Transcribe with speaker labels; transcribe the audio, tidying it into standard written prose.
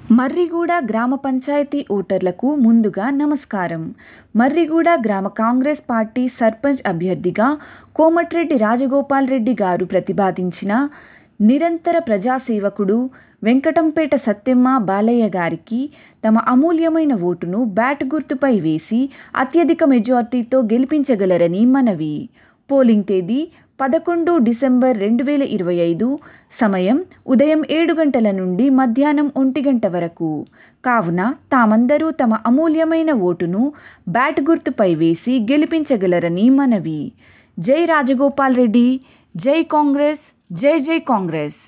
Speaker 1: మర్రిగూడ గ్రామ పంచాయతీ ఓటర్లకు ముందుగా నమస్కారం. మర్రిగూడ గ్రామ కాంగ్రెస్ పార్టీ సర్పంచ్ అభ్యర్థిగా కోమటిరెడ్డి రాజగోపాల్ రెడ్డి గారు ప్రతిపాదించిన నిరంతర ప్రజాసేవకుడు వెంకటంపేట సత్తెమ్మ బాలయ్య గారికి తమ అమూల్యమైన ఓటును బ్యాట్ గుర్తుపై వేసి అత్యధిక మెజార్టీతో గెలిపించగలరని మనవి. పోలింగ్ తేదీ 11 డిసెంబర్ 2025. సమయం ఉదయం 7 గంటల నుండి మధ్యాహ్నం 1 గంట వరకు. కావున తామందరూ తమ అమూల్యమైన ఓటును బ్యాట్ గుర్తుపై వేసి గెలిపించగలరని మనవి. జై రాజగోపాల్ రెడ్డి, జై కాంగ్రెస్, జై జై కాంగ్రెస్.